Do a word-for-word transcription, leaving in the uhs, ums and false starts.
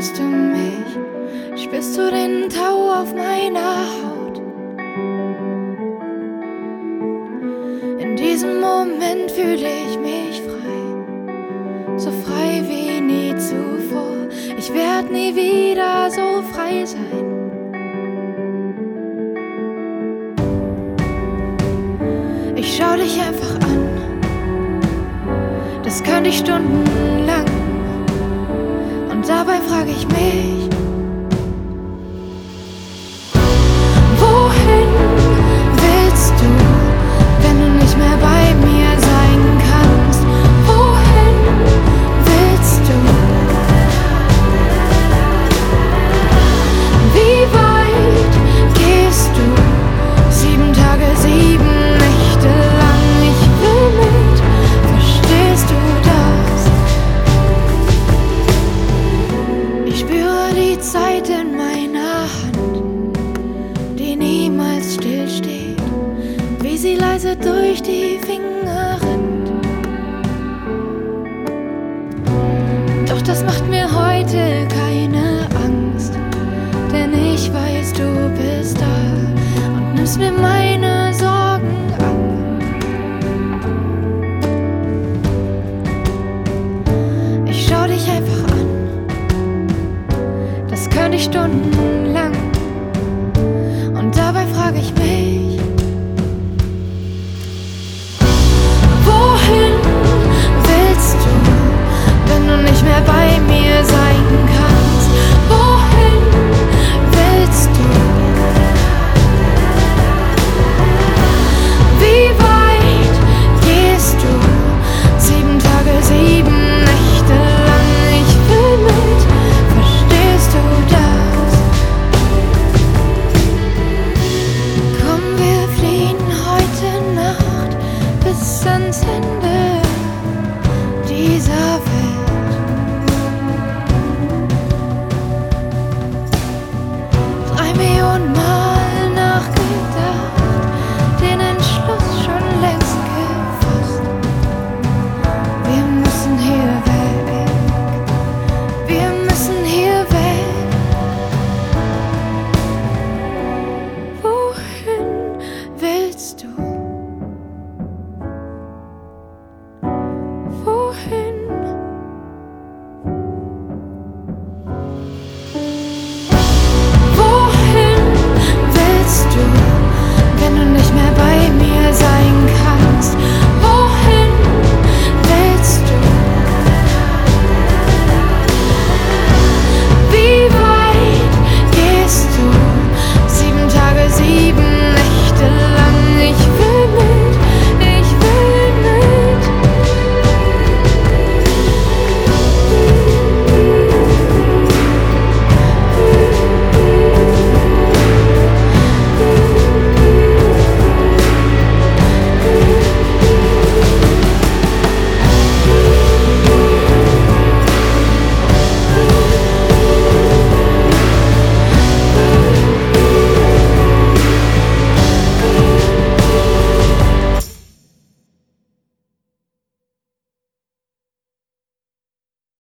Hörst du mich? Spürst du den Tau auf meiner Haut? In diesem Moment fühle ich mich frei, so frei wie nie zuvor. Ich werd nie wieder so frei sein. Ich schau dich einfach an, das könnte ich stundenlang. Und dabei frag ich mich, wohin willst du, wenn du nicht mehr bei mir sein kannst? Wohin willst du? Wie weit gehst du? Sieben Tage, sieben Nächte lang. Ich will mit, verstehst du das? Ich spüre die Zeit in meiner Hand, die niemals stillsteht, wie sie leise durch die Finger rennt. Doch das macht mir heute keine Angst, denn ich weiß, du bist da und nimmst mir meine Sorgen ab. Ich schau dich einfach an, das könnte ich stundenlang.